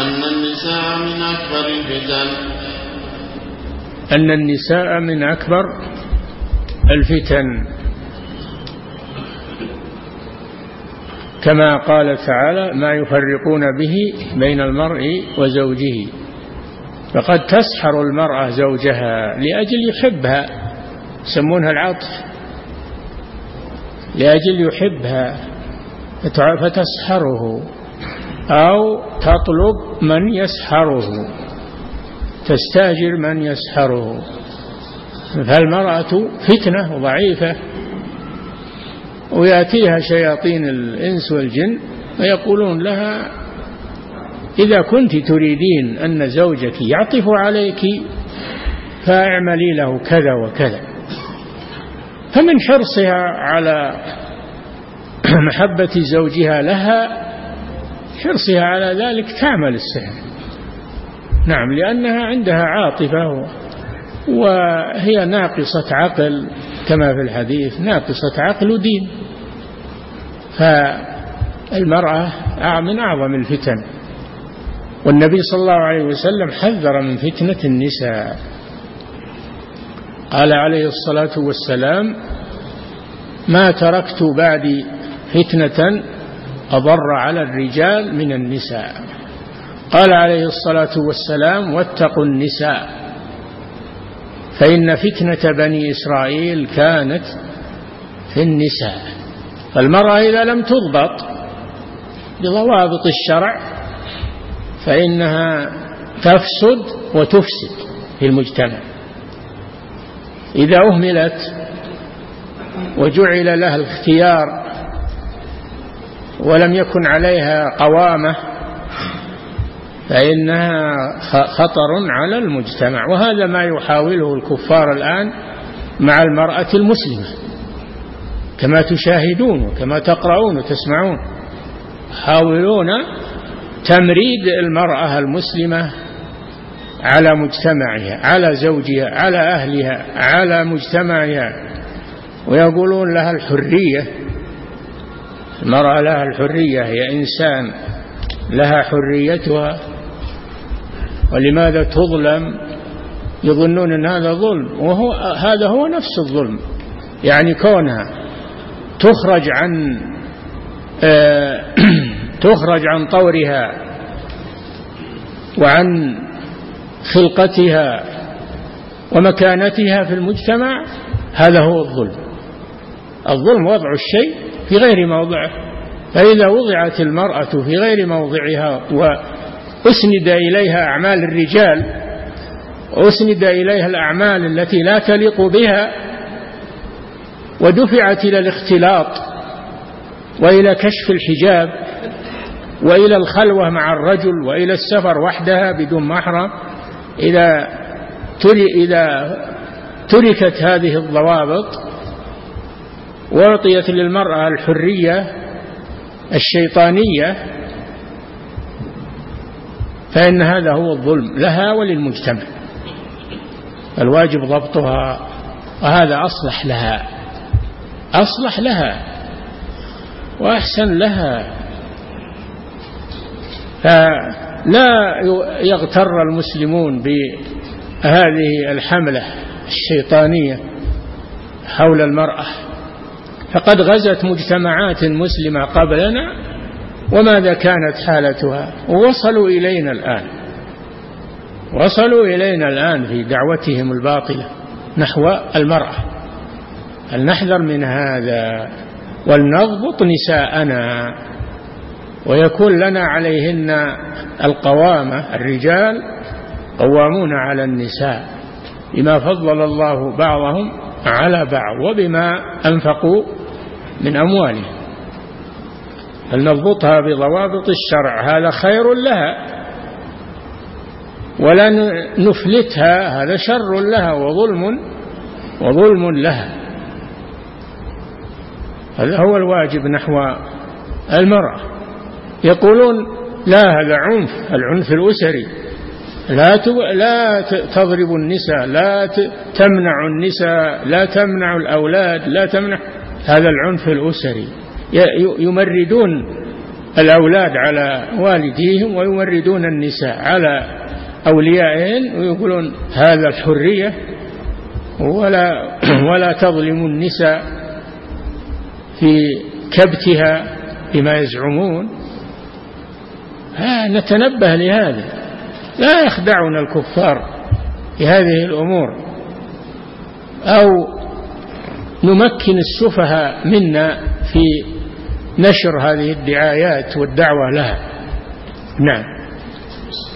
أن النساء من أكبر الفتن. أن النساء من أكبر الفتن، كما قال تعالى: ما يفرقون به بين المرء وزوجه. فقد تسحر المرأة زوجها لأجل يحبها، يسمونها العطف، لأجل يحبها فتسحره، أو تطلب من يسحره، تستأجر من يسحره. فالمرأة فتنة وضعيفة، ويأتيها شياطين الإنس والجن ويقولون لها: إذا كنت تريدين أن زوجك يعطف عليك فاعملي له كذا وكذا. فمن حرصها على محبة زوجها لها، حرصها على ذلك، تعمل السحر. نعم، لأنها عندها عاطفة، وهي ناقصة عقل كما في الحديث: ناقصة عقل ودين. فالمرأة من أعظم الفتن، والنبي صلى الله عليه وسلم حذر من فتنة النساء. قال عليه الصلاة والسلام: ما تركت بعدي فتنة أضر على الرجال من النساء. قال عليه الصلاة والسلام: واتقوا النساء فإن فتنة بني إسرائيل كانت في النساء. فالمرأة إذا لم تضبط بضوابط الشرع فإنها تفسد وتفسد في المجتمع. إذا أهملت وجعل لها الاختيار ولم يكن عليها قوامة فإنها خطر على المجتمع. وهذا ما يحاوله الكفار الآن مع المرأة المسلمة، كما تشاهدون وكما تقرؤون وتسمعون، يحاولون تمريد المرأة المسلمة على مجتمعها، على زوجها، على أهلها، على مجتمعها، ويقولون لها الحرية. المرأة لها الحرية، هي إنسان لها حريتها، ولماذا تظلم؟ يظنون أن هذا ظلم، هذا هو نفس الظلم. يعني كونها تخرج عن طورها وعن خلقتها ومكانتها في المجتمع، هذا هو الظلم. الظلم وضع الشيء في غير موضعه. فإذا وضعت المرأة في غير موضعها وأسند إليها أعمال الرجال، وأسند إليها الأعمال التي لا تليق بها، ودفعت إلى الاختلاط وإلى كشف الحجاب وإلى الخلوة مع الرجل وإلى السفر وحدها بدون محرم، إذا تركت هذه الضوابط وأعطيت للمرأة الحرية الشيطانية، فإن هذا هو الظلم لها وللمجتمع. الواجب ضبطها، وهذا أصلح لها وأحسن لها. فلا يغتر المسلمون بهذه الحملة الشيطانية حول المرأة، فقد غزت مجتمعات مسلمة قبلنا وماذا كانت حالتها، ووصلوا إلينا الآن في دعوتهم الباطلة نحو المرأة. فلنحذر من هذا ولنضبط نساءنا، ويكون لنا عليهن القوامة. الرجال قوامون على النساء بما فضل الله بعضهم على بعض وبما أنفقوا من أموالهم. فلنضبطها بضوابط الشرع، هذا خير لها، ولا نفلتها، هذا شر لها وظلم لها. هذا هو الواجب نحو المرأة. يقولون لا، هذا العنف الأسري، لا تضرب النساء، لا تمنع النساء، لا تمنع الأولاد، لا تمنع. هذا العنف الأسري. يمردون الأولاد على والديهم ويمردون النساء على أوليائهن ويقولون هذا الحرية ولا تظلم النساء في كبتها بما يزعمون. نتنبه لهذا، لا يخدعنا الكفار في هذه الأمور، أو نمكن السفهاء منا في نشر هذه الدعايات والدعوة لها. نعم.